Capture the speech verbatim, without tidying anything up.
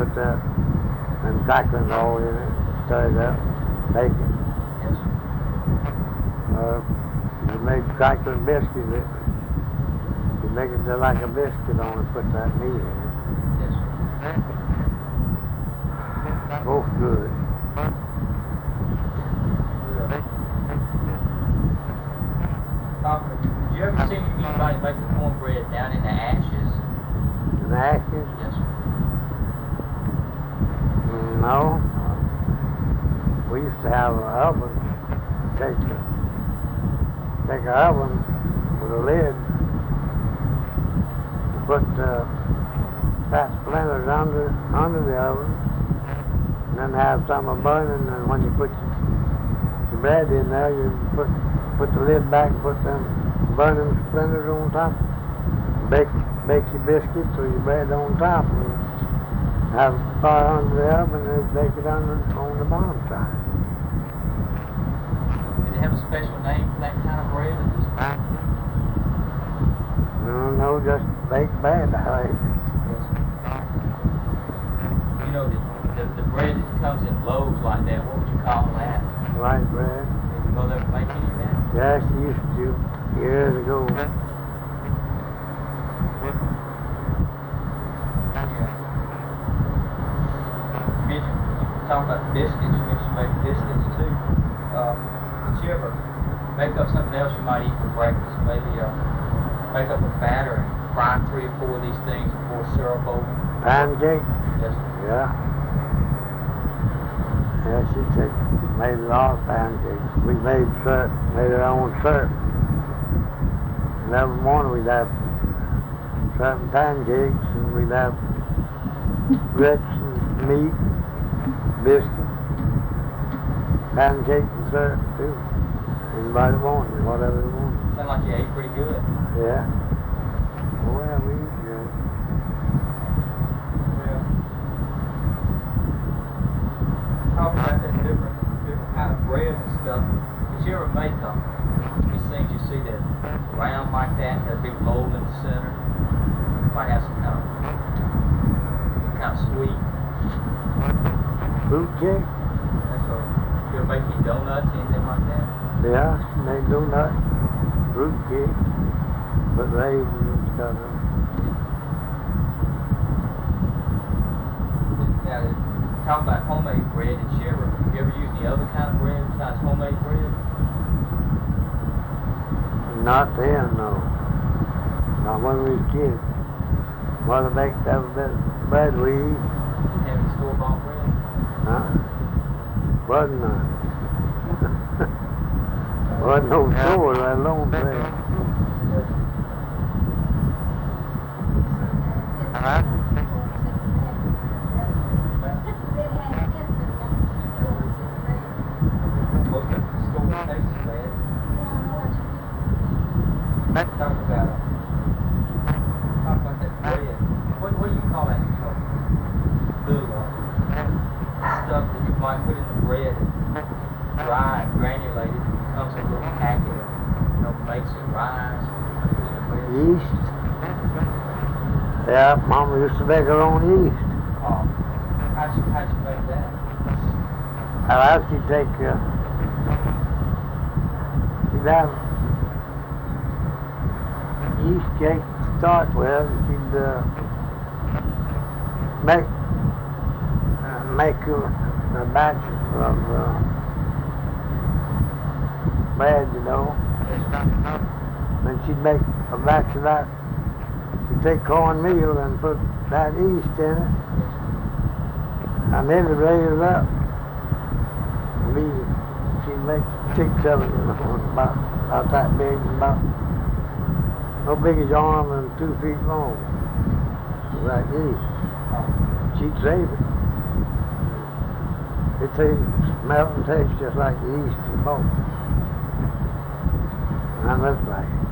put that and crackling oil in it, stir it up, bake it. Yes. Uh, you make crackling biscuit, it, you make it just like a biscuit, only put that meat in it. Yes. Both good. Doctor, did you ever see anybody make the cornbread down in the ashes? And the ashes? Yes, sir. No. We used to have an oven. Take a, take an oven with a lid. Put uh, fat splinters under under the oven, and then have some burning. And when you put your bread in there, you put put the lid back and put them burning splinters on top. Bake bake your biscuits or your bread on top. And have fire under the oven and bake it on the, on the bottom side. Did it have a special name for that kind of bread? Or just... No, no, just baked bread, I think. Yes, sir. You know, the, the, the bread that comes in loaves like that, what would you call that? White bread. Did your mother ever make any of that? Yes, she used to years ago. Talking about biscuits, you mentioned make biscuits too. Uh, did you ever make up something else you might eat for breakfast? Maybe uh, make up a batter and fry three or four of these things and pour syrup over them? Pancake? Yes, sir. Yeah. Yeah, she said made a lot of pancakes. We made syrup, made our own syrup. And every morning we'd have syrup and pancakes, and we'd have grits and meat. Biscuit, pancakes and syrup too. Anybody want it, whatever they want. Sound like you ate pretty good. Yeah. Well, we eat good. Yeah. Talking about that different, different kind of bread and stuff. Did you ever make them? These things you see that round like that, got a big bowl in the center. Might have some kind of, some kind of sweet. Fruit cake? That's what. You ever make any donuts, anything like that? Yeah, made donut, fruit cake, put raisins and stuff in. Now, talking about homemade bread, did you ever, you ever use any other kind of bread besides homemade bread? Not then, no. Not when we was kids. Mother baked every bit of bread we eat. Didn't have any store-bought bread? Huh? Wasn't none. Wasn't no store, let alone bread. Huh? Most of the store tastes bad. Talk about, talk about that bread. What, what do you call that? Little uh, stuff that you might put in the bread, dry and granulated, it becomes a little packet of, you know, makes it rise. Yeast? Yeah, Mama used to make her own yeast. Oh, how'd you, how'd you make that? Well, after you take, uh, you'd have yeast cake to start with, you'd uh, make uh, make a, a batch of uh, bread, you know. Then she'd make a batch of that. She'd take cornmeal and put that yeast in it, and then it'd raise it up. And be, she'd make sticks of it, you know, about, about that big, about no big as your arm and two feet long. Like yeast. She'd save it. It tastes, smell and tastes just like the yeast you bought. And that looks like it.